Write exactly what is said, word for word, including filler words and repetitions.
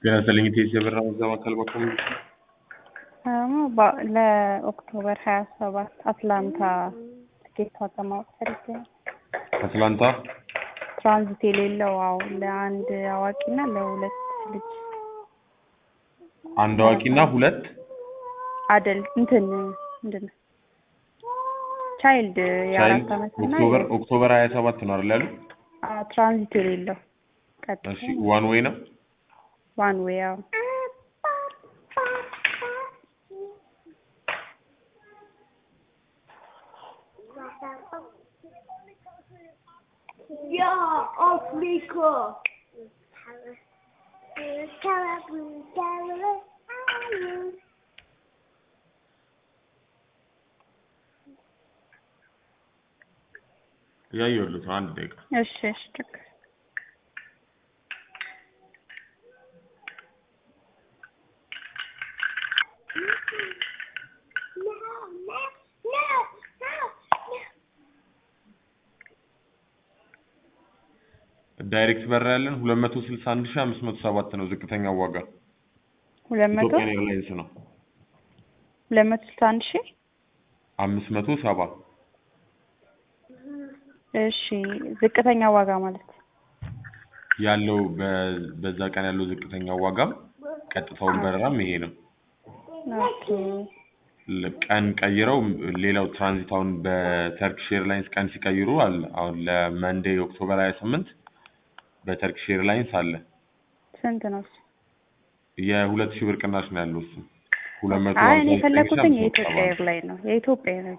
ጤና ይስጥልኝ ኢቴስ የበራ መዛማ ካልባከም አማ ባ ለኦክቶበር ሃያ ሰባት አትላንታ ትኬት ማወቅ ፈልጌ ነው። አትላንታ ትራንዚት የሌለው አው ለአንድ አዋቂና ለሁለት ልጅ አንድ አዋቂና ሁለት አደል እንትን ምንድነው ቻይልድ የአራት አመትና ኦክቶበር ኦክቶበር ሃያ ሰባት ነው አይደል ያለው? አ ትራንዚት የሌለው እሺ ዋን ዌይ ነው ዋን ዌይ አው Ja, auf Miko. ያ ይወሉት አንድ ደቂቃ እሺ እሺ ችግር ዳይሬክት በራ ያለን ሁለት መቶ ስልሳ አንድ ሺህ አምስት መቶ ሰባት ነው ዝቅተኛው ዋጋ ሁለት መቶ ኤርላይንስ ነው ሁለት መቶ ስልሳ አንድ ሺህ አምስት መቶ ሰባ እሺ ዝቅተኛ ዋጋ ማለት ያለው በዛ ቀን ያለው ዝቅተኛው ዋጋም ቀጥታውን በረራም ይሄ ነው ኦኬ ቀን ቀይረው ሌላው ትራንዚታውን በተርኪሽ ኤርላይንስ ቀን ሲቀይሩ አለ አሁን ለመንዴ ኦክቶበር ሃያ ስምንት በተርኪሽ ኤርላይንስ አለ ስንት ነው የሁለት ሺህ ብር ቅናሽ ነው ያለው እሱ ሁለት መቶ አይ እኔ ፈለኩት የኢትዮጵያ ኤርላይን ነው የኢትዮጵያ